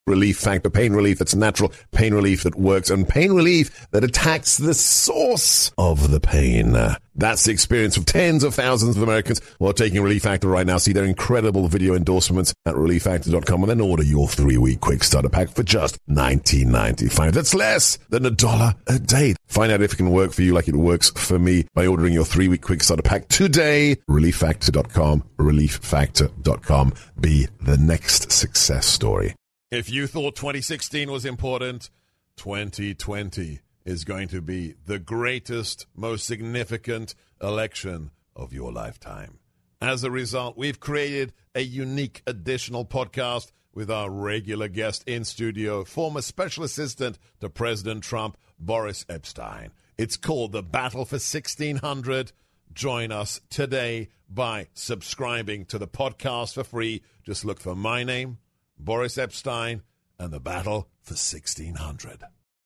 Relief Factor. Pain relief that's natural, pain relief that works, and pain relief that attacks the source of the pain. That's the experience of tens of thousands of Americans who are taking Relief Factor right now. See their incredible video endorsements at relieffactor.com and then order your 3-week quick starter pack for just $19.95. That's less than $1 a day. Find out if it can work for you like it works for me by ordering your 3-week quick starter pack today. relieffactor.com, relieffactor.com. Be the next success story. If you thought 2016 was important, 2020 is going to be the greatest, most significant election of your lifetime. As a result, we've created a unique additional podcast with our regular guest in studio, former special assistant to President Trump, Boris Epshteyn. It's called The Battle for 1600. Join us today by subscribing to the podcast for free. Just look for my name, Boris Epshteyn, and The Battle for 1600.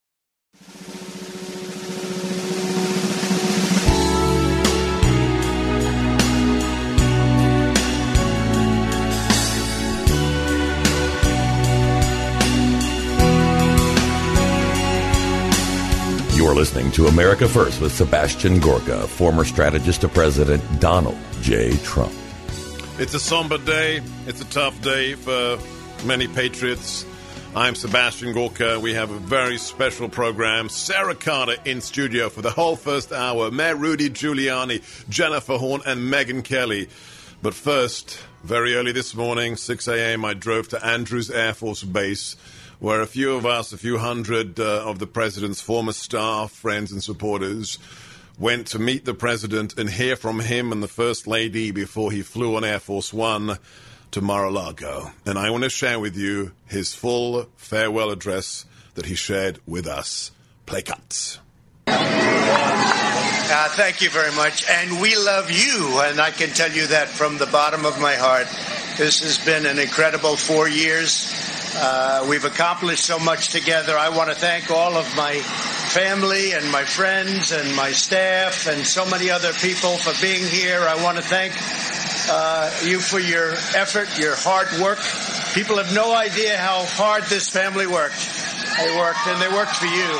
You're listening to America First with Sebastian Gorka, former strategist to President Donald J. Trump. It's a somber day. It's a tough day for many patriots. I'm Sebastian Gorka. We have a very special program. Sarah Carter in studio for the whole first hour. Mayor Rudy Giuliani, Jennifer Horn, and Megyn Kelly. But first, very early this morning, 6 a.m., I drove to Andrews Air Force Base, where a few of us, a few hundred of the president's former staff, friends, and supporters went to meet the president and hear from him and the First Lady before he flew on Air Force One to Mar-a-Lago. And I want to share with you his full farewell address that he shared with us. Play cuts. Thank you very much. And we love you, and I can tell you that from the bottom of my heart. This has been an incredible 4 years. We've accomplished so much together. I want to thank all of my family and my friends and my staff and so many other people for being here. I want to thank you for your effort, your hard work. People have no idea how hard this family worked. They worked, and they worked for you.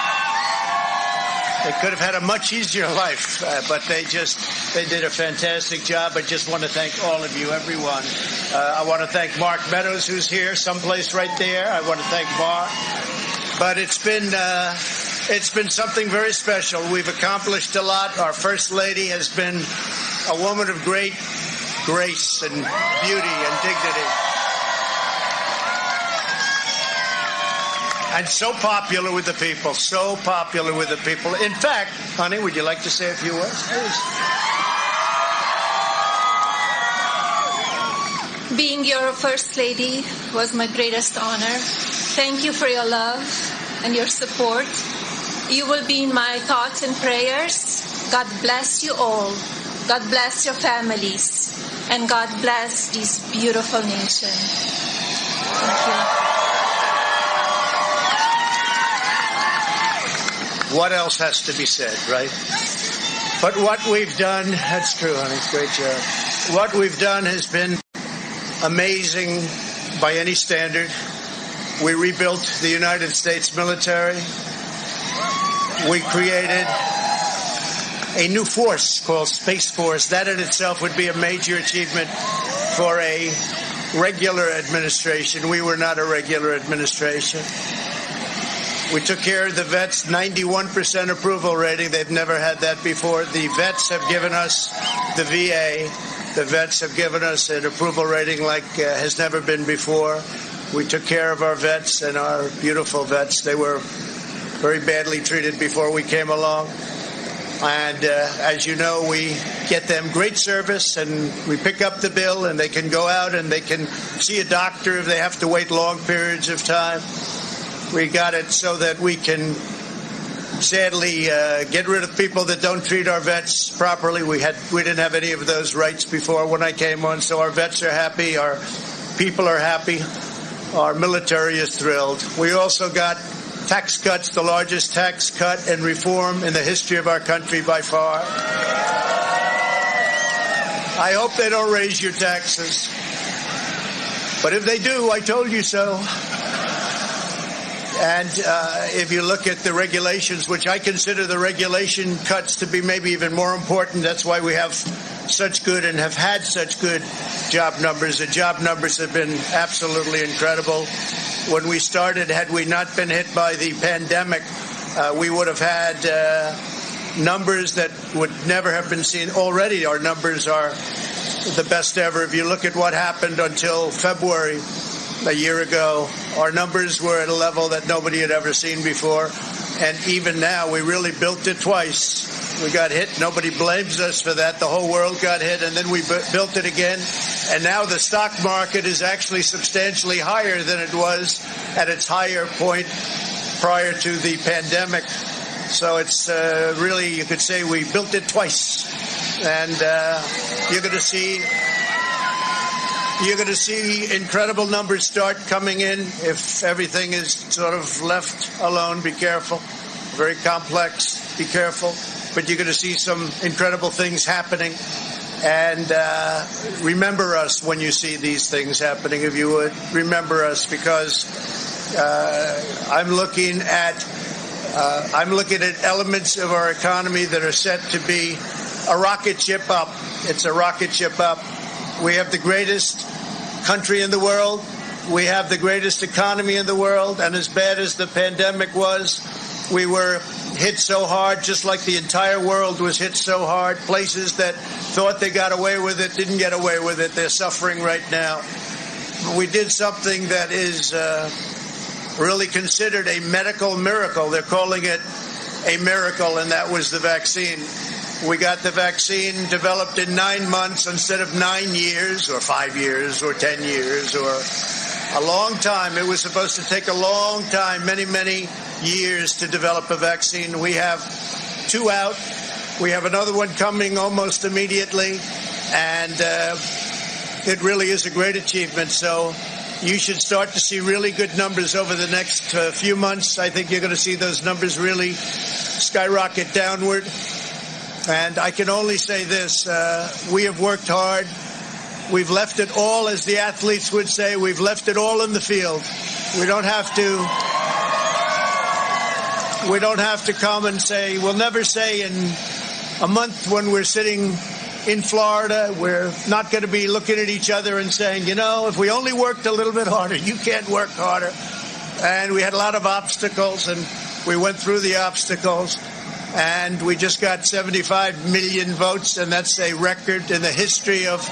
They could have had a much easier life, but they did a fantastic job. I just want to thank all of you, everyone. I want to thank Mark Meadows, who's here, someplace right there. I want to thank Mark. But it's been something very special. We've accomplished a lot. Our First Lady has been a woman of great grace and beauty and dignity. And so popular with the people, so popular with the people. In fact, honey, would you like to say a few words? Please. Being your First Lady was my greatest honor. Thank you for your love and your support. You will be in my thoughts and prayers. God bless you all. God bless your families. And God bless this beautiful nation. Thank you. What else has to be said, right? But what we've done, that's true, honey, great job. What we've done has been amazing by any standard. We rebuilt the United States military. We created a new force called Space Force. That in itself would be a major achievement for a regular administration. We were not a regular administration. We took care of the vets, 91% approval rating. They've never had that before. The vets have given us, the VA, the vets have given us an approval rating like has never been before. We took care of our vets and our beautiful vets. They were very badly treated before we came along. And as you know, we get them great service, and we pick up the bill, and they can go out and they can see a doctor if they have to wait long periods of time. We got it so that we can sadly get rid of people that don't treat our vets properly. We didn't have any of those rights before when I came on, so our vets are happy, our people are happy, our military is thrilled. We also got tax cuts, the largest tax cut and reform in the history of our country by far. I hope they don't raise your taxes. But if they do, I told you so. And if you look at the regulations, which I consider the regulation cuts to be maybe even more important, that's why we have such good and have had such good job numbers. The job numbers have been absolutely incredible. When we started, had we not been hit by the pandemic, we would have had numbers that would never have been seen. Already our numbers are the best ever. If you look at what happened until February a year ago, our numbers were at a level that nobody had ever seen before. And even now, we really built it twice. We got hit. Nobody blames us for that. The whole world got hit, and then we built it again. And now the stock market is actually substantially higher than it was at its higher point prior to the pandemic. So it's really, you could say we built it twice. And you're going to see incredible numbers start coming in if everything is sort of left alone. Be careful. Very complex. Be careful. But you're going to see some incredible things happening. And remember us when you see these things happening, if you would. Remember us, because I'm looking at elements of our economy that are set to be a rocket ship up. It's a rocket ship up. We have the greatest country in the world. We have the greatest economy in the world. And as bad as the pandemic was, we were hit so hard, just like the entire world was hit so hard. Places that thought they got away with it didn't get away with it. They're suffering right now. We did something that is really considered a medical miracle. They're calling it a miracle, and that was the vaccine. We got the vaccine developed in 9 months instead of 9 years or 5 years or 10 years or a long time. It was supposed to take a long time, many, many years to develop a vaccine. We have 2 out. We have another one coming almost immediately. And it really is a great achievement. So you should start to see really good numbers over the next few months. I think you're going to see those numbers really skyrocket downward. And I can only say this, we have worked hard. We've left it all, as the athletes would say, we've left it all in the field. We don't have to come and say, we'll never say in a month when we're sitting in Florida, we're not going to be looking at each other and saying, you know, if we only worked a little bit harder, you can't work harder. And we had a lot of obstacles, and we went through the obstacles. And we just got 75 million votes, and that's a record in the history of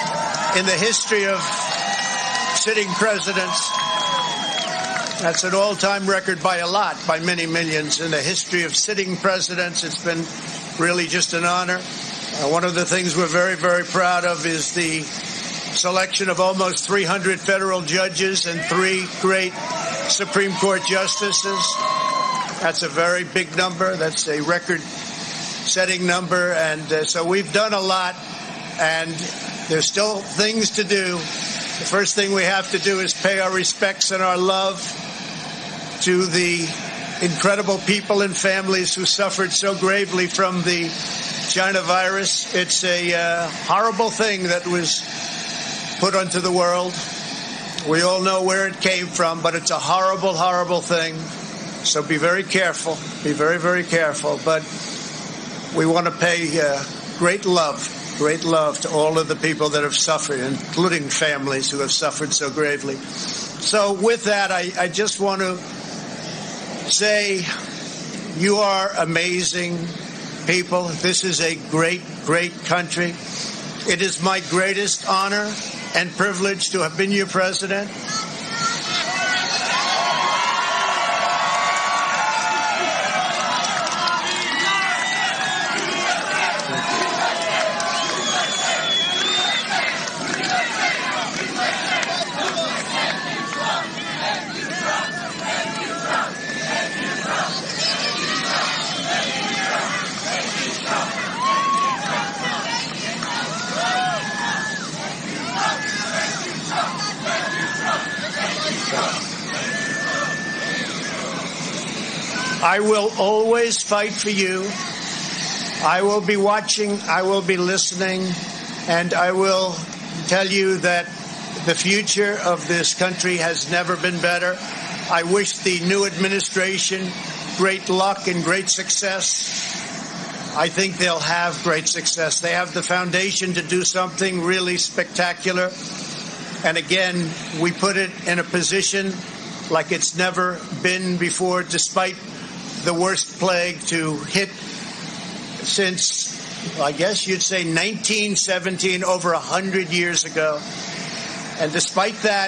sitting presidents. That's an all-time record by a lot, by many millions. In the history of sitting presidents, it's been really just an honor. One of the things we're very, very proud of is the selection of almost 300 federal judges and 3 great Supreme Court justices. That's a very big number. That's a record-setting number. And so we've done a lot, and there's still things to do. The first thing we have to do is pay our respects and our love to the incredible people and families who suffered so gravely from the China virus. It's a horrible thing that was put onto the world. We all know where it came from, but it's a horrible, horrible thing. So be very careful. Be very, very careful. But we want to pay great love to all of the people that have suffered, including families who have suffered so gravely. So with that, I just want to say you are amazing people. This is a great, great country. It is my greatest honor and privilege to have been your president. I will always fight for you. I will be watching, I will be listening, and I will tell you that the future of this country has never been better. I wish the new administration great luck and great success. I think they'll have great success. They have the foundation to do something really spectacular. And again, we put it in a position like it's never been before, despite the worst plague to hit since, I guess you'd say, 1917, over 100 years ago. And despite that,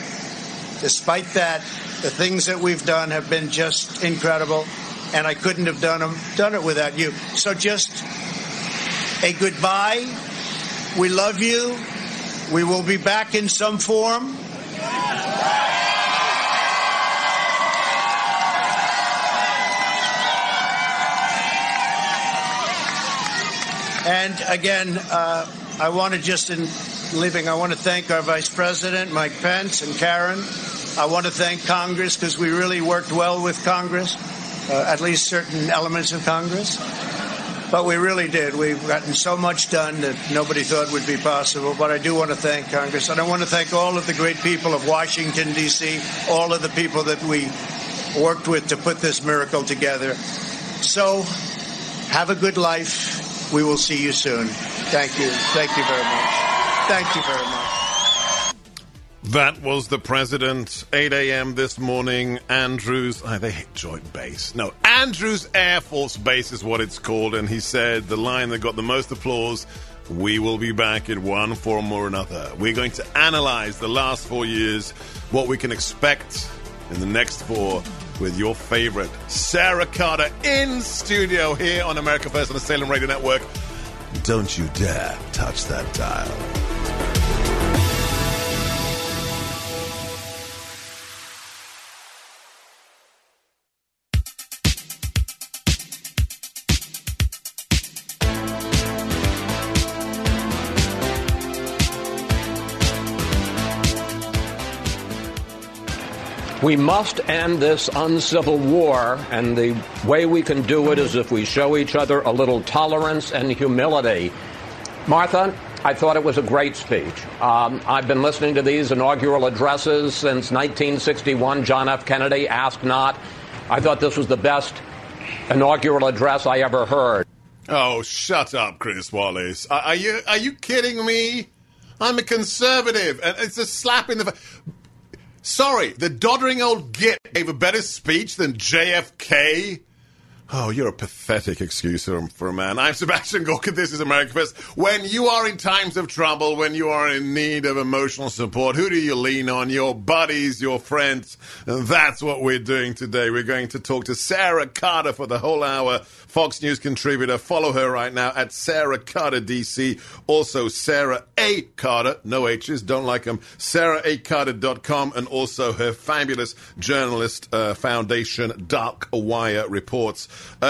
the things that we've done have been just incredible, and I couldn't have done it without you. So just a goodbye. We love you. We will be back in some form. And again, I want to just, in leaving, I want to thank our Vice President, Mike Pence, and Karen. I want to thank Congress, because we really worked well with Congress, at least certain elements of Congress. But we really did. We've gotten so much done that nobody thought would be possible. But I do want to thank Congress. And I want to thank all of the great people of Washington, D.C., all of the people that we worked with to put this miracle together. So have a good life. We will see you soon. Thank you. Thank you very much. Thank you very much. That was the president, 8 a.m. this morning, Andrews, they hit Joint Base. No, Andrews Air Force Base is what it's called, and he said the line that got the most applause, we will be back in one form or another. We're going to analyze the last 4 years, what we can expect in the next 4, with your favorite Sarah Carter in studio here on America First on the Salem Radio Network. Don't you dare touch that dial. We must end this uncivil war, and the way we can do it is if we show each other a little tolerance and humility. Martha, I thought it was a great speech. I've been listening to these inaugural addresses since 1961, John F. Kennedy, Ask Not. I thought this was the best inaugural address I ever heard. Oh, shut up, Chris Wallace. Are you kidding me? I'm a conservative, and it's a slap in the face. Sorry, the doddering old git gave a better speech than JFK? Oh, you're a pathetic excuse for a man. I'm Sebastian Gorka. This is America First. When you are in times of trouble, when you are in need of emotional support, who do you lean on? Your buddies, your friends. And that's what we're doing today. We're going to talk to Sarah Carter for the whole hour. Fox News contributor. Follow her right now at Sarah Carter DC. Also, Sarah A. Carter. No H's. Don't like them. SarahACarter.com. And also her fabulous journalist foundation, Dark Wire Reports.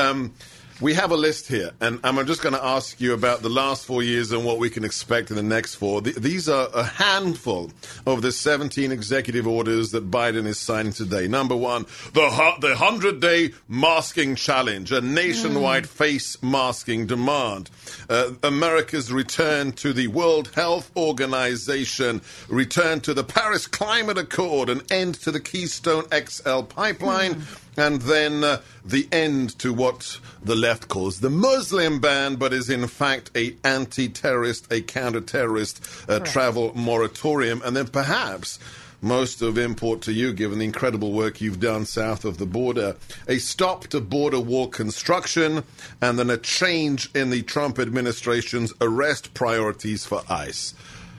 We have a list here, and I'm just going to ask you about the last 4 years and what we can expect in the next 4. These are a handful of the 17 executive orders that Biden is signing today. Number 1, the 100-day masking challenge, a nationwide face masking demand. America's return to the World Health Organization, return to the Paris Climate Accord, an end to the Keystone XL pipeline, and then the end to what the left calls the Muslim ban, but is in fact a anti-terrorist, a counter-terrorist travel moratorium. And then perhaps most of import to you, given the incredible work you've done south of the border, a stop to border wall construction, and then a change in the Trump administration's arrest priorities for ICE.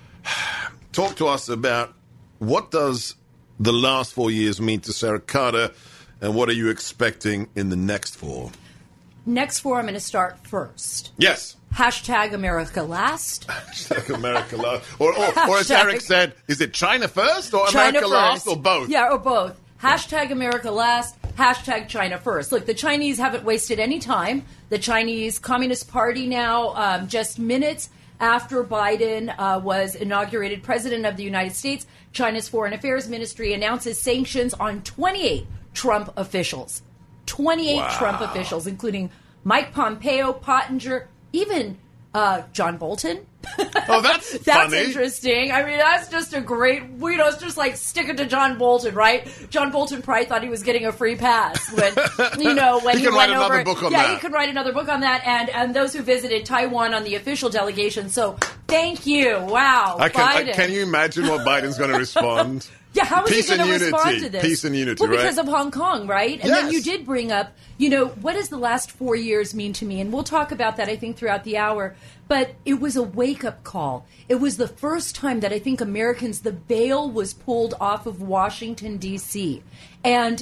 Talk to us about what does the last 4 years mean to Sarah Carter, and what are you expecting in the next 4? Next 4, I'm going to start first. Yes. Hashtag America Last. Hashtag America Last. Or as Eric said, is it China first or China America first. Last or both? Yeah, or both. Hashtag America Last. Hashtag China First. Look, the Chinese haven't wasted any time. The Chinese Communist Party now, just minutes after Biden was inaugurated president of the United States, China's Foreign Affairs Ministry announces sanctions on 28 Trump officials. 28 Trump officials, including Mike Pompeo, Pottinger, even John Bolton. Oh, that's That's funny. interesting. I mean, that's just a great, it's just like stick it to John Bolton, right? John Bolton probably thought he was getting a free pass when, when He he can went write over. another book on yeah, that. he could write another book on that. And those who visited Taiwan on the official delegation. So thank you. Wow. Biden. Can you imagine what Biden's going to respond? Yeah, how is Peace he going and to respond unity. to this? Peace and unity, well, because right? of Hong Kong, right? And then you did bring up, what does the last 4 years mean to me? And we'll talk about that, I think, throughout the hour. But it was a wake-up call. It was the first time that I think Americans, the veil was pulled off of Washington, D.C. And,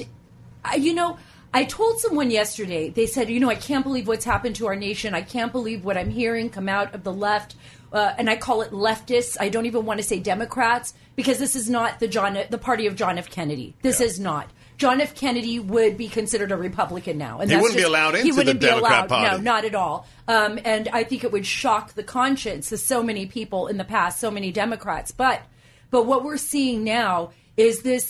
I told someone yesterday, they said, I can't believe what's happened to our nation. I can't believe what I'm hearing come out of the left. And I call it leftists. I don't even want to say Democrats because this is not the party of John F. Kennedy. This is not. John F. Kennedy would be considered a Republican now. And He wouldn't be allowed into the Democrat Party. No, not at all. And I think it would shock the conscience of so many people in the past, so many Democrats. But what we're seeing now is this...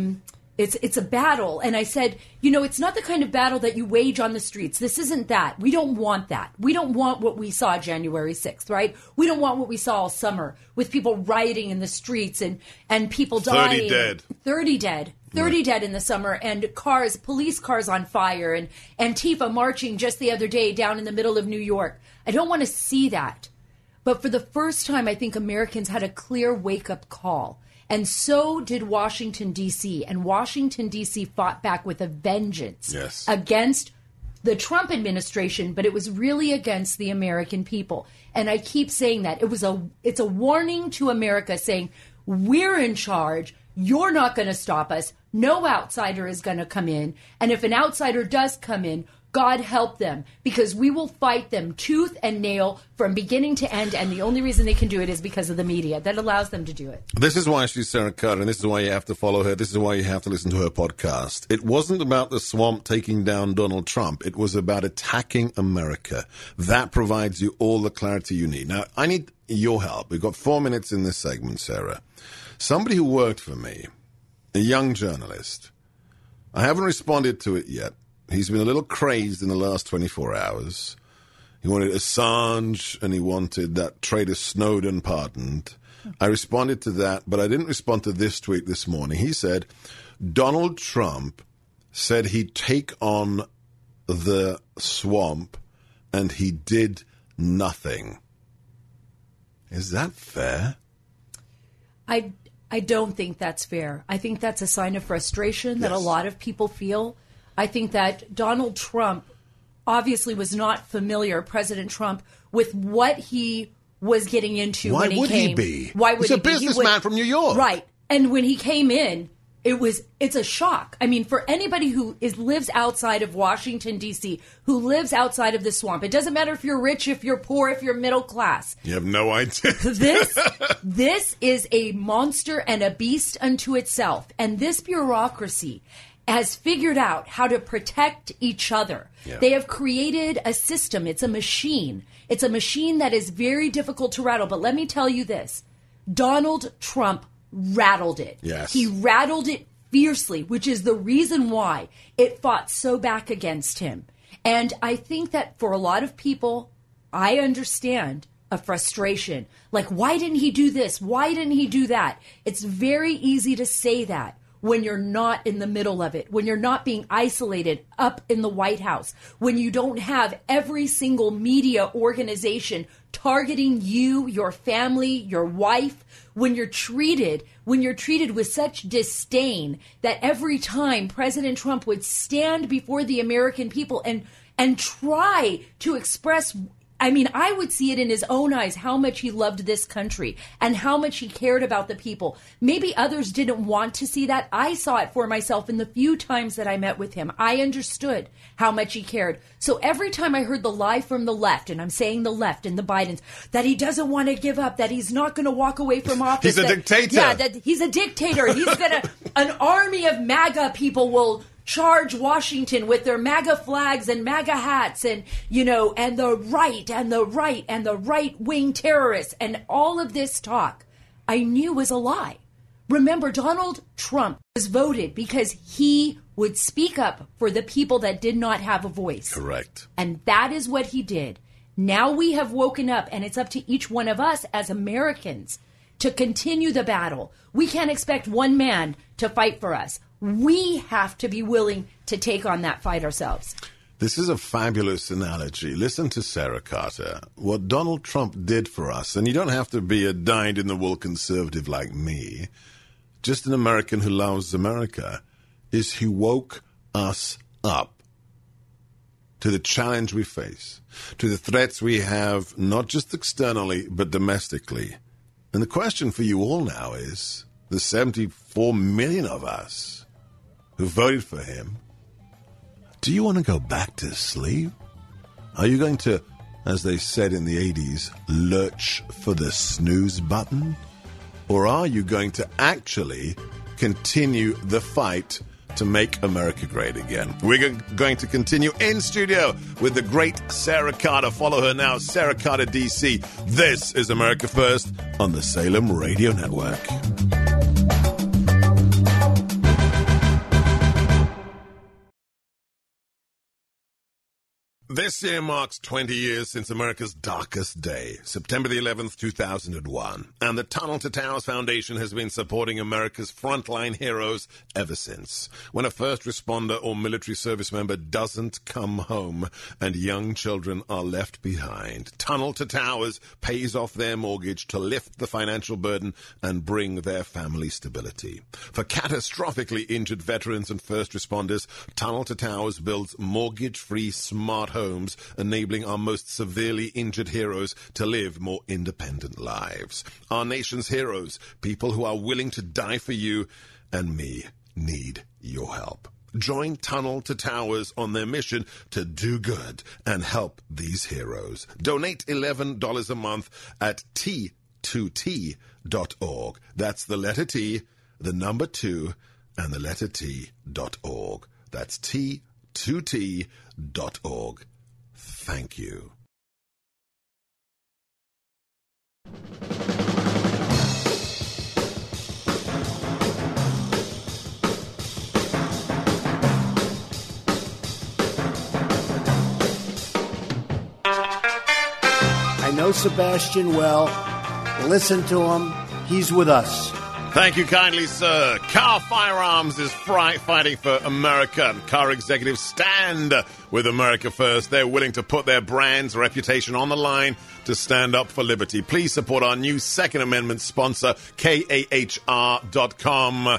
It's a battle. And I said, it's not the kind of battle that you wage on the streets. This isn't that. We don't want that. We don't want what we saw January 6th, right? We don't want what we saw all summer with people rioting in the streets and people dying. 30 dead. 30 dead. 30 dead in the summer and police cars on fire and Antifa marching just the other day down in the middle of New York. I don't want to see that. But for the first time, I think Americans had a clear wake-up call. And so did Washington, D.C. And Washington, D.C. fought back with a vengeance against the Trump administration, but it was really against the American people. And I keep saying that. It's a warning to America saying, we're in charge. You're not going to stop us. No outsider is going to come in. And if an outsider does come in, God help them, because we will fight them tooth and nail from beginning to end, and the only reason they can do it is because of the media that allows them to do it. This is why she's Sarah Carter, and this is why you have to follow her. This is why you have to listen to her podcast. It wasn't about the swamp taking down Donald Trump. It was about attacking America. That provides you all the clarity you need. Now, I need your help. We've got 4 minutes in this segment, Sarah. Somebody who worked for me, a young journalist, I haven't responded to it yet. He's been a little crazed in the last 24 hours. He wanted Assange and he wanted that traitor Snowden pardoned. I responded to that, but I didn't respond to this tweet this morning. He said, Donald Trump said he'd take on the swamp and he did nothing. Is that fair? I don't think that's fair. I think that's a sign of frustration that a lot of people feel. I think that Donald Trump obviously was not familiar, President Trump, with what he was getting into when he came. Why would he be? Why would He's he a be? businessman from New York. Right. And when he came in, it's a shock. I mean, for anybody who lives outside of Washington, D.C., who lives outside of the swamp, it doesn't matter if you're rich, if you're poor, if you're middle class. You have no idea. This is a monster and a beast unto itself. And this bureaucracy has figured out how to protect each other. Yeah. They have created a system. It's a machine. It's a machine that is very difficult to rattle. But let me tell you this. Donald Trump rattled it. Yes. He rattled it fiercely, which is the reason why it fought so back against him. And I think that for a lot of people, I understand a frustration. Like, why didn't he do this? Why didn't he do that? It's very easy to say that when you're not in the middle of it, when you're not being isolated up in the White House, when you don't have every single media organization targeting you, your family, your wife, when you're treated with such disdain that every time President Trump would stand before the American people and try to express, I mean, I would see it in his own eyes how much he loved this country and how much he cared about the people. Maybe others didn't want to see that. I saw it for myself in the few times that I met with him. I understood how much he cared. So every time I heard the lie from the left, and I'm saying the left and the Bidens, that he doesn't want to give up, that he's not going to walk away from office. He's a dictator. Yeah, that he's a dictator. He's going to, an army of MAGA people will charge Washington with their MAGA flags and MAGA hats and, and the right-wing terrorists and all of this talk I knew was a lie. Remember, Donald Trump was voted because he would speak up for the people that did not have a voice. Correct. And that is what he did. Now we have woken up, and it's up to each one of us as Americans to continue the battle. We can't expect one man to fight for us. We have to be willing to take on that fight ourselves. This is a fabulous analogy. Listen to Sarah Carter. What Donald Trump did for us, and you don't have to be a dyed-in-the-wool conservative like me, just an American who loves America, is he woke us up to the challenge we face, to the threats we have, not just externally, but domestically. And the question for you all now is, the 74 million of us who voted for him, do you want to go back to sleep? Are you going to, as they said in the 80s, lurch for the snooze button? Or are you going to actually continue the fight to make America great again? We're going to continue in studio with the great Sarah Carter. Follow her now, Sarah Carter DC. This is America First on the Salem Radio Network. This year marks 20 years since America's darkest day, September the 11th, 2001. And the Tunnel to Towers Foundation has been supporting America's frontline heroes ever since. When a first responder or military service member doesn't come home and young children are left behind, Tunnel to Towers pays off their mortgage to lift the financial burden and bring their family stability. For catastrophically injured veterans and first responders, Tunnel to Towers builds mortgage-free smart homes, enabling our most severely injured heroes to live more independent lives. Our nation's heroes, people who are willing to die for you and me, need your help. Join Tunnel to Towers on their mission to do good and help these heroes. Donate $11 a month at T2T.org. That's the letter T, the number 2, and the letter T.org. That's T2T.org. Thank you. I know Sebastian well. Listen to him. He's with us. Thank you kindly, sir. Car Firearms is fighting for America. Car executives stand with America first. They're willing to put their brand's reputation on the line to stand up for liberty. Please support our new Second Amendment sponsor, KAHR.com.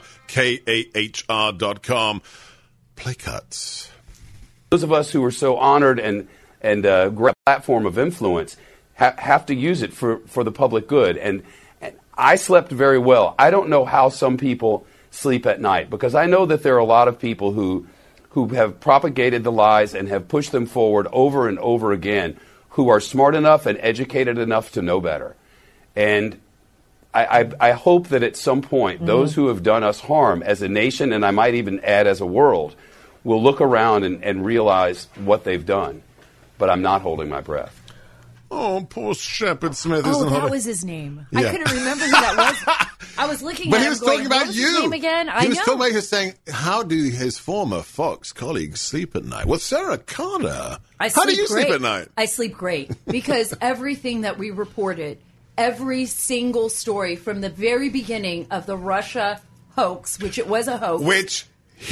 KAHR.com. Play cuts. Those of us who are so honored and grab a platform of influence have to use it for the public good. And I slept very well. I don't know how some people sleep at night, because I know that there are a lot of people who have propagated the lies and have pushed them forward over and over again, who are smart enough and educated enough to know better. And I hope that at some point, those who have done us harm as a nation, and I might even add as a world, will look around and realize what they've done. But I'm not holding my breath. Oh, poor Shepard Smith. Oh, that was his name. Yeah. I couldn't remember who that was. I was looking at him. But he was talking about you. His name again? He was talking about you, saying, how do his former Fox colleagues sleep at night? Well, Sarah Carter, how do you sleep at night? I sleep great because everything that we reported, every single story from the very beginning of the Russia hoax, which it was a hoax. Which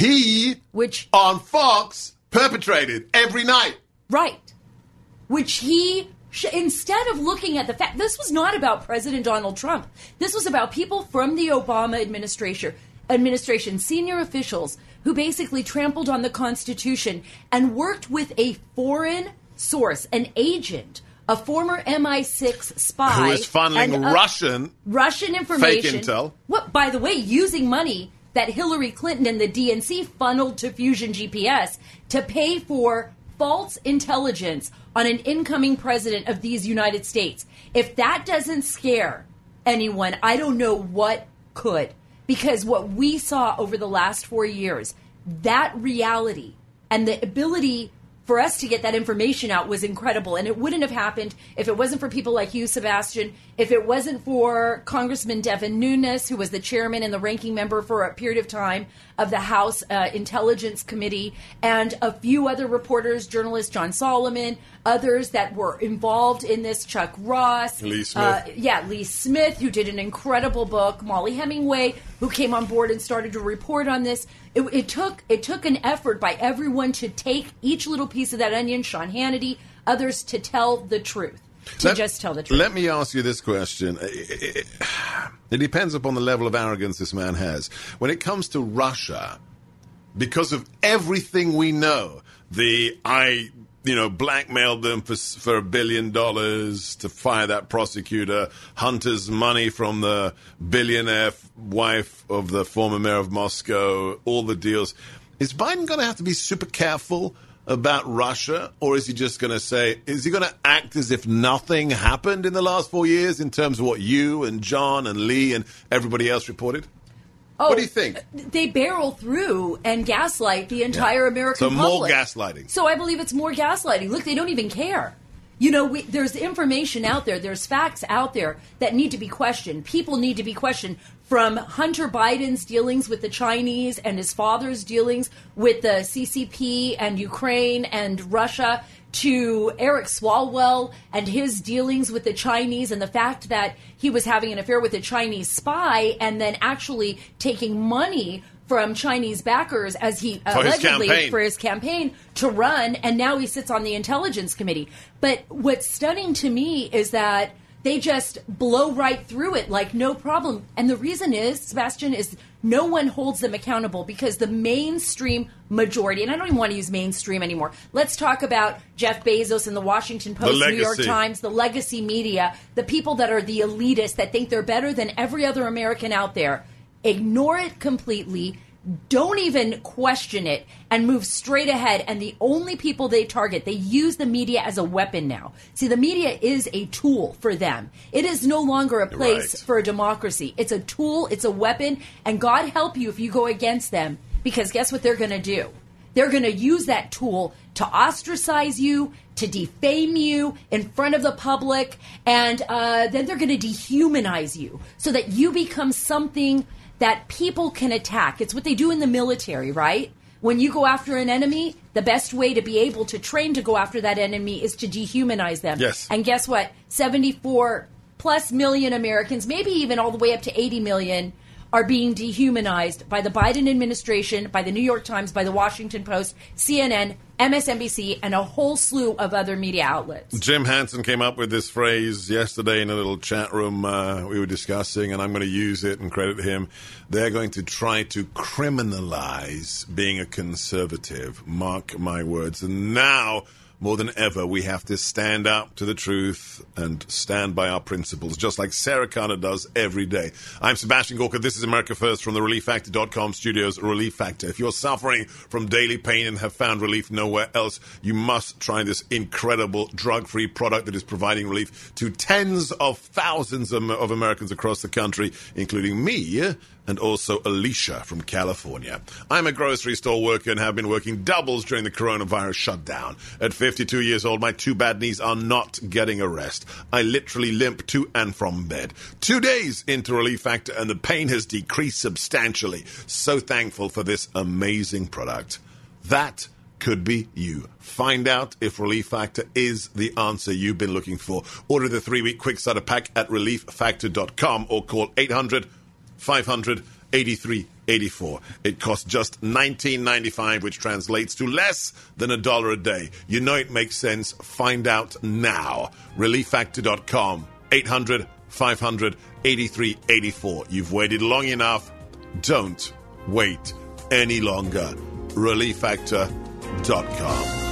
on Fox perpetrated every night. Right. Which he... Instead of looking at the fact, this was not about President Donald Trump. This was about people from the Obama administration, senior officials who basically trampled on the Constitution and worked with a foreign source, an agent, a former MI6 spy. Who is funneling Russian information. Fake intel. What, by the way, using money that Hillary Clinton and the DNC funneled to Fusion GPS to pay for false intelligence on an incoming president of these United States. If that doesn't scare anyone, I don't know what could. Because what we saw over the last 4 years, that reality and the ability for us to get that information out was incredible. And it wouldn't have happened if it wasn't for people like you, Sebastian, if it wasn't for Congressman Devin Nunes, who was the chairman and the ranking member for a period of time of the House Intelligence Committee, and a few other reporters, journalists, John Solomon, others that were involved in this, Chuck Ross. Lee Smith. Lee Smith, who did an incredible book, Molly Hemingway, who came on board and started to report on this. It took an effort by everyone to take each little piece of that onion, Sean Hannity, others, to tell the truth. Just tell the truth. Let me ask you this question. It depends upon the level of arrogance this man has. When it comes to Russia, because of everything we know, blackmailed them for $1 billion to fire that prosecutor, Hunter's money from the billionaire wife of the former mayor of Moscow, all the deals. Is Biden going to have to be super careful about Russia, or is he just going to say, is he going to act as if nothing happened in the last 4 years in terms of what you and John and Lee and everybody else reported? What do you think? They barrel through and gaslight the entire American public. So more gaslighting. So I believe it's more gaslighting. Look, they don't even care. You know, there's information out there, there's facts out there that need to be questioned. People need to be questioned, from Hunter Biden's dealings with the Chinese and his father's dealings with the CCP and Ukraine and Russia, to Eric Swalwell and his dealings with the Chinese and the fact that he was having an affair with a Chinese spy and then actually taking money from Chinese backers as he allegedly for his campaign to run, and now he sits on the Intelligence Committee. But what's stunning to me is that they just blow right through it like no problem. And the reason is, Sebastian, is no one holds them accountable, because the mainstream majority, and I don't even want to use mainstream anymore. Let's talk about Jeff Bezos and the Washington Post, New York Times, the legacy media, the people that are the elitists that think they're better than every other American out there. Ignore it completely. Don't even question it and move straight ahead. And the only people they target, they use the media as a weapon now. See, the media is a tool for them. It is no longer a place for a democracy. It's a tool, it's a weapon, and God help you if you go against them, because guess what they're going to do? They're going to use that tool to ostracize you, to defame you in front of the public, and then they're going to dehumanize you so that you become something that people can attack. It's what they do in the military, right? When you go after an enemy, the best way to be able to train to go after that enemy is to dehumanize them. Yes. And guess what? 74 plus million Americans, maybe even all the way up to 80 million, are being dehumanized by the Biden administration, by the New York Times, by the Washington Post, CNN, MSNBC, and a whole slew of other media outlets. Jim Hansen came up with this phrase yesterday in a little chat room we were discussing, and I'm going to use it and credit him. They're going to try to criminalize being a conservative. Mark my words. And now, more than ever, we have to stand up to the truth and stand by our principles, just like Sarah Connor does every day. I'm Sebastian Gorka. This is America First from the ReliefFactor.com studios. Relief Factor. If you're suffering from daily pain and have found relief nowhere else, you must try this incredible drug-free product that is providing relief to tens of thousands of Americans across the country, including me and also Alicia from California. I'm a grocery store worker and have been working doubles during the coronavirus shutdown. At 52 years old, my two bad knees are not getting a rest. I literally limp to and from bed. 2 days into Relief Factor and the pain has decreased substantially. So thankful for this amazing product. That could be you. Find out if Relief Factor is the answer you've been looking for. Order the 3-week quick starter pack at ReliefFactor.com or call 800-500-8384. It costs just $19.95, which translates to less than $1 a day. You know it makes sense. Find out now. ReliefFactor.com, 800-500-8384. You've waited long enough. Don't wait any longer. ReliefFactor.com.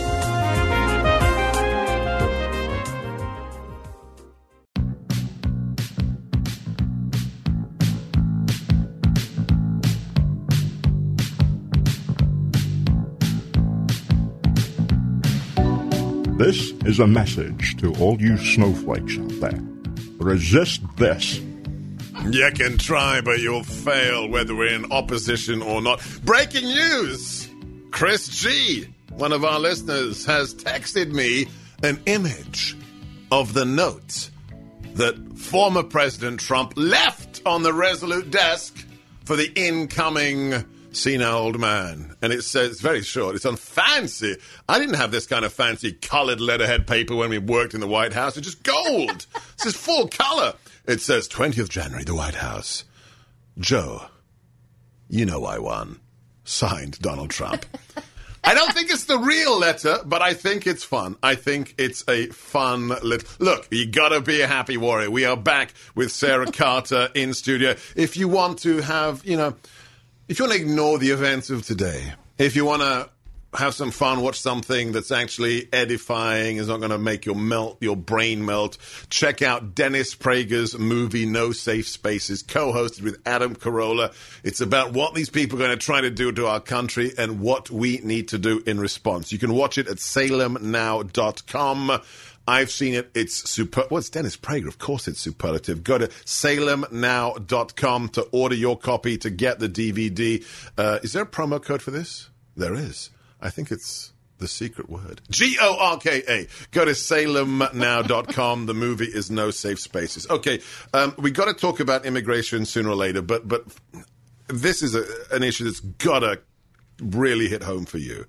This is a message to all you snowflakes out there. Resist this. You can try, but you'll fail, whether we're in opposition or not. Breaking news! Chris G one of our listeners, has texted me an image of the note that former President Trump left on the Resolute desk for the incoming senile old man. And it says, it's very short, it's on fancy. I didn't have this kind of fancy colored letterhead paper when we worked in the White House. It's just gold. This is full color. It says, 20th January, the White House. Joe, you know I won. Signed, Donald Trump. I don't think it's the real letter, but I think it's fun. I think it's a fun Look, you gotta be a happy warrior. We are back with Sarah Carter in studio. If you want to have, if you want to ignore the events of today, if you want to have some fun, watch something that's actually edifying, is not going to make your brain melt, check out Dennis Prager's movie No Safe Spaces, co-hosted with Adam Carolla. It's about what these people are going to try to do to our country and what we need to do in response. You can watch it at salemnow.com. I've seen it. It's super. Well, it's Dennis Prager. Of course it's superlative. Go to salemnow.com to order your copy, to get the DVD. Is there a promo code for this? There is. I think it's the secret word. GORKA. Go to salemnow.com. The movie is No Safe Spaces. Okay, we got to talk about immigration sooner or later, but this is an issue that's got to really hit home for you.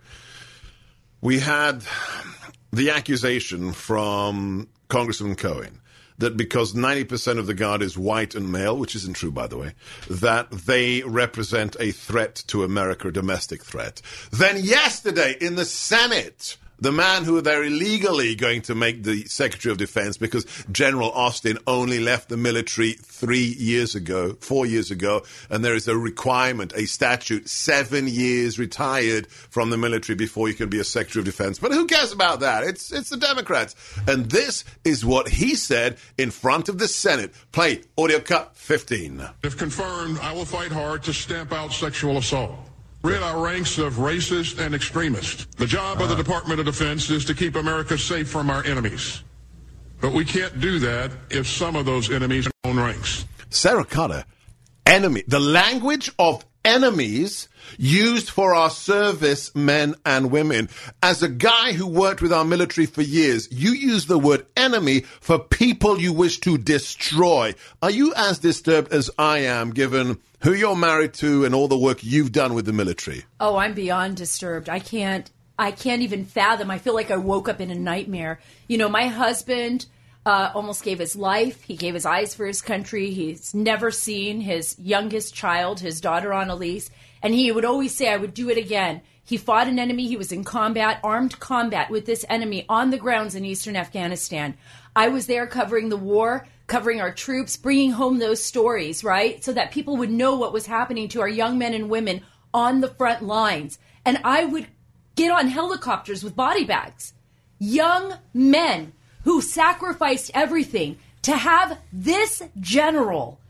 We had the accusation from Congressman Cohen that because 90% of the Guard is white and male, which isn't true, by the way, that they represent a threat to America, a domestic threat. Then yesterday in the Senate, the man who they're illegally going to make the Secretary of Defense, because General Austin only left the military 4 years ago, and there is a requirement, a statute, 7 years retired from the military before you can be a Secretary of Defense. But who cares about that? It's the Democrats. And this is what he said in front of the Senate. Play audio cut 15. If confirmed, I will fight hard to stamp out sexual assault. Rid our ranks of racist and extremists. The job of the Department of Defense is to keep America safe from our enemies. But we can't do that if some of those enemies are in our own ranks. Sarah Carter, enemy. The language of enemies used for our service men and women. As a guy who worked with our military for years, you use the word enemy for people you wish to destroy. Are you as disturbed as I am, given who you're married to and all the work you've done with the military? Oh, I'm beyond disturbed. I can't even fathom. I feel like I woke up in a nightmare. My husband almost gave his life. He gave his eyes for his country. He's never seen his youngest child, his daughter Annalise, and he would always say, I would do it again. He fought an enemy. He was in combat, armed combat with this enemy on the grounds in eastern Afghanistan. I was there covering the war, covering our troops, bringing home those stories, right? So that people would know what was happening to our young men and women on the front lines. And I would get on helicopters with body bags. Young men who sacrificed everything to have this general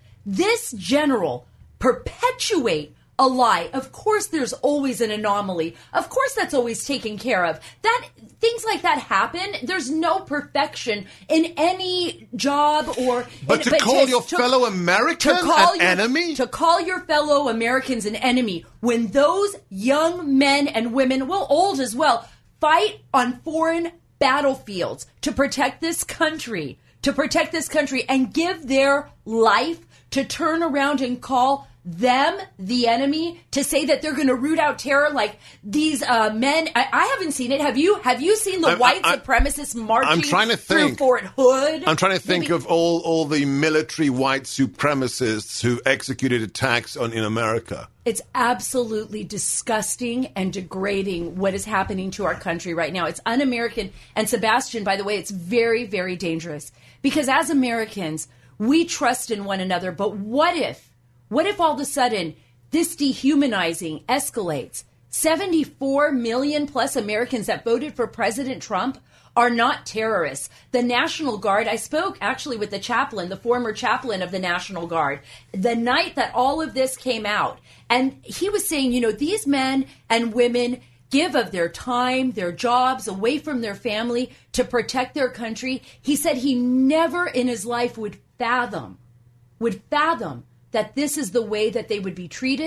perpetuate a lie. Of course, there's always an anomaly. Of course, that's always taken care of. Things like that happen. There's no perfection in any job or. But to call your fellow American an enemy? To call your fellow Americans an enemy when those young men and women, well, old as well, fight on foreign battlefields to protect this country, and give their life, to turn around and call them the enemy, to say that they're going to root out terror like these men. I haven't seen it. Have you seen the white supremacists marching through Fort Hood? I'm trying to think of all the military white supremacists who executed attacks in America. It's absolutely disgusting and degrading what is happening to our country right now. It's un-American. And Sebastian, by the way, it's very, very dangerous. Because as Americans, we trust in one another. But what if all of a sudden this dehumanizing escalates? 74 million plus Americans that voted for President Trump are not terrorists. The National Guard, I spoke actually with the chaplain, the former chaplain of the National Guard, the night that all of this came out. And he was saying, these men and women give of their time, their jobs, away from their family to protect their country. He said he never in his life would fathom that this is the way that they would be treated.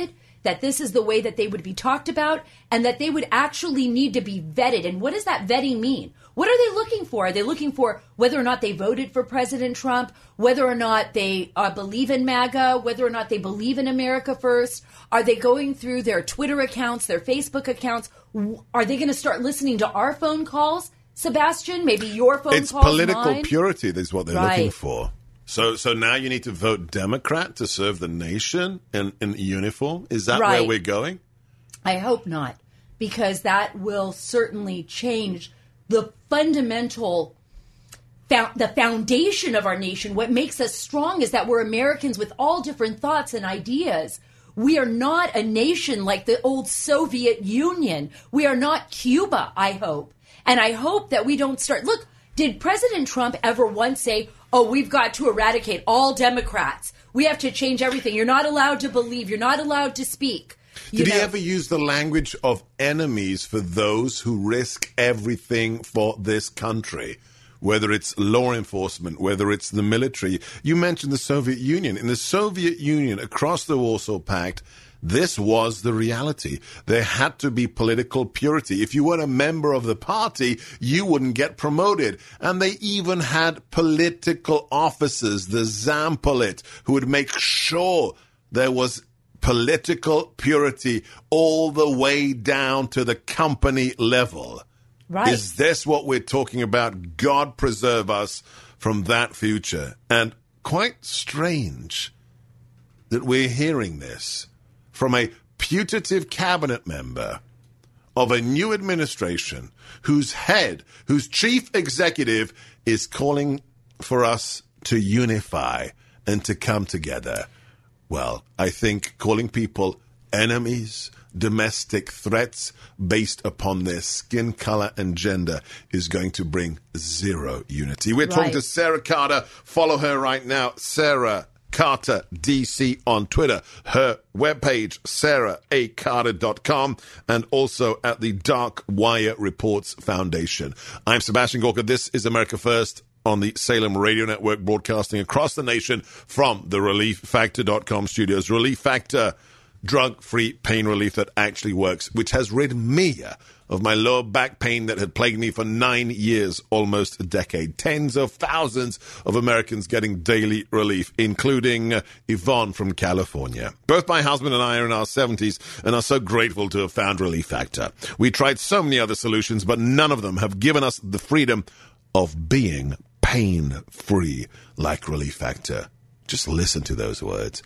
that this is the way that they would be talked about, and that they would actually need to be vetted. And what does that vetting mean? What are they looking for? Are they looking for whether or not they voted for President Trump, whether or not they believe in MAGA, whether or not they believe in America First? Are they going through their Twitter accounts, their Facebook accounts? Are they going to start listening to our phone calls, Sebastian? Maybe your phone calls, It's political mine? purity is what they're looking for. So now you need to vote Democrat to serve the nation in uniform? Is that where we're going? I hope not, because that will certainly change the fundamental, the foundation of our nation. What makes us strong is that we're Americans with all different thoughts and ideas. We are not a nation like the old Soviet Union. We are not Cuba, I hope. And I hope that we don't start. Look, did President Trump ever once say, oh, we've got to eradicate all Democrats. We have to change everything. You're not allowed to believe. You're not allowed to speak. Did he ever use the language of enemies for those who risk everything for this country? Whether it's law enforcement, whether it's the military. You mentioned the Soviet Union. In the Soviet Union, across the Warsaw Pact, this was the reality. There had to be political purity. If you weren't a member of the party, you wouldn't get promoted. And they even had political officers, the Zampolit, who would make sure there was political purity all the way down to the company level. Right. Is this what we're talking about? God preserve us from that future. And quite strange that we're hearing this from a putative cabinet member of a new administration whose chief executive is calling for us to unify and to come together. Well, I think calling people enemies, domestic threats based upon their skin color and gender is going to bring zero unity. We're talking to Sarah Carter. Follow her right now. Sarah Carter DC on Twitter. Her webpage, sarahacarter.com, and also at the Dark Wire Reports Foundation. I'm Sebastian Gorka. This is America First on the Salem Radio Network, broadcasting across the nation from the ReliefFactor.com studios. Relief Factor, drug-free pain relief that actually works, which has rid me of my lower back pain that had plagued me for 9 years, almost a decade. Tens of thousands of Americans getting daily relief, including Yvonne from California. Both my husband and I are in our 70s and are so grateful to have found Relief Factor. We tried so many other solutions, but none of them have given us the freedom of being pain-free like Relief Factor. Just listen to those words.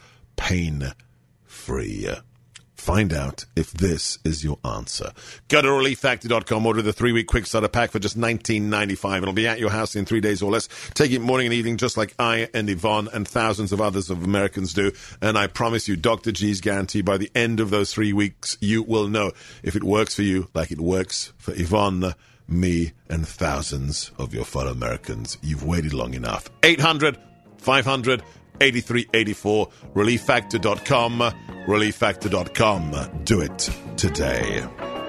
Pain-free. Find out if this is your answer. Go to ReliefFactor.com. Order the 3-week quick starter pack for just $19.95. It'll be at your house in 3 days or less. Take it morning and evening just like I and Yvonne and thousands of others of Americans do. And I promise you, Dr. G's guarantee, by the end of those 3 weeks, you will know if it works for you like it works for Yvonne, me, and thousands of your fellow Americans. You've waited long enough. 800-500-8384. ReliefFactor.com. ReliefFactor.com. Do it today.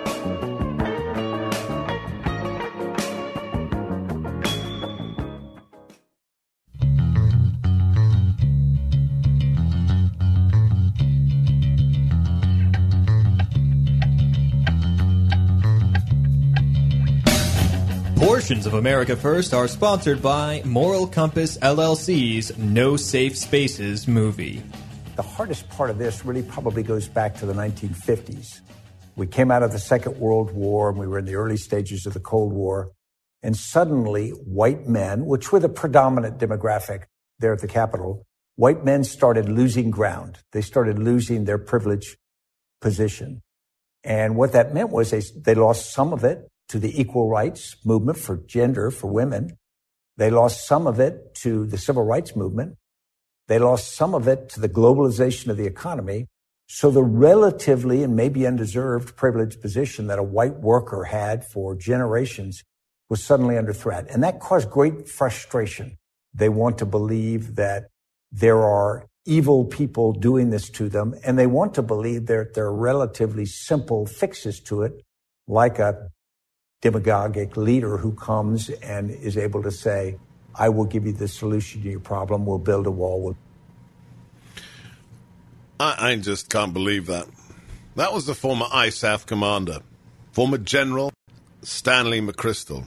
Portions of America First are sponsored by Moral Compass LLC's No Safe Spaces movie. The hardest part of this really probably goes back to the 1950s. We came out of the Second World War, and we were in the early stages of the Cold War, and suddenly white men, which were the predominant demographic there at the Capitol, white men started losing ground. They started losing their privileged position. And what that meant was they lost some of it to the equal rights movement for gender, for women. They lost some of it to the civil rights movement. They lost some of it to the globalization of the economy. So the relatively and maybe undeserved privileged position that a white worker had for generations was suddenly under threat. And that caused great frustration. They want to believe that there are evil people doing this to them, and they want to believe that there are relatively simple fixes to it, like a demagogic leader who comes and is able to say, I will give you the solution to your problem. We'll build a wall. I just can't believe that. That was the former ISAF commander, former General Stanley McChrystal,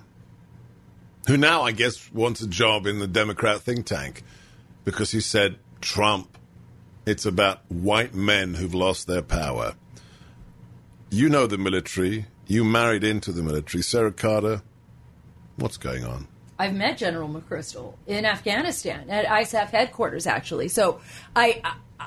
who now, I guess, wants a job in the Democrat think tank because he said, Trump, it's about white men who've lost their power. You know the military. You married into the military. Sarah Carter, what's going on? I've met General McChrystal in Afghanistan at ISAF headquarters, actually. So I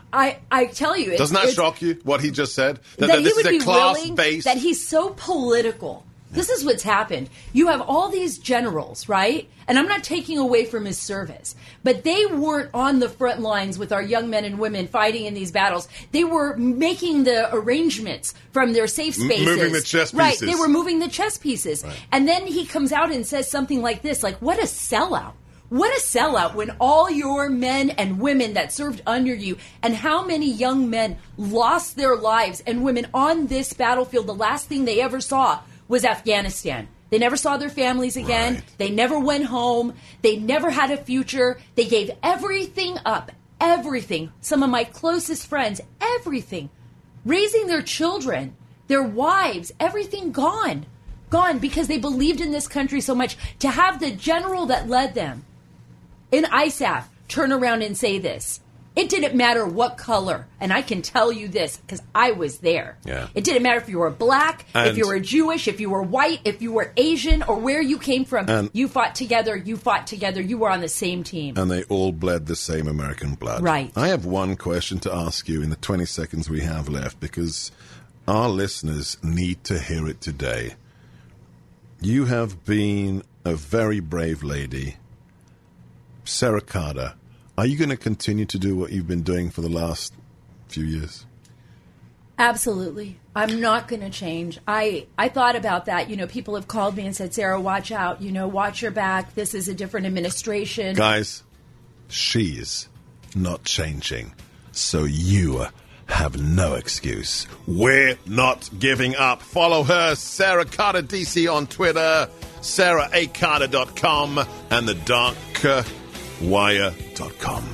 tell you, doesn't that shock you? What he just said, that this he would is a be class-based. That he's so political. This is what's happened. You have all these generals, right? And I'm not taking away from his service, but they weren't on the front lines with our young men and women fighting in these battles. They were making the arrangements from their safe spaces. Moving the chess pieces. Right, they were moving the chess pieces. Right. And then he comes out and says something like this, like, what a sellout. What a sellout when all your men and women that served under you, and how many young men lost their lives and women on this battlefield, the last thing they ever saw was Afghanistan. They never saw their families again. Right. They never went home. They never had a future. They gave everything up. Everything. Some of my closest friends, everything. Raising their children, their wives, everything gone. Gone because they believed in this country so much. To have the general that led them in ISAF turn around and say this. It didn't matter what color, and I can tell you this because I was there. Yeah. It didn't matter if you were black, And if you were Jewish, if you were white, if you were Asian, or where you came from. And you fought together, you were on the same team. And they all bled the same American blood. Right. I have one question to ask you in the 20 seconds we have left because our listeners need to hear it today. You have been a very brave lady. Sarah Carter, are you going to continue to do what you've been doing for the last few years? Absolutely. I'm not going to change. I thought about that. You know, people have called me and said, Sarah, watch out. You know, watch your back. This is a different administration. Guys, she's not changing. So you have no excuse. We're not giving up. Follow her, Sarah Carter DC on Twitter, SarahACarter.com, and thedarkwire.com.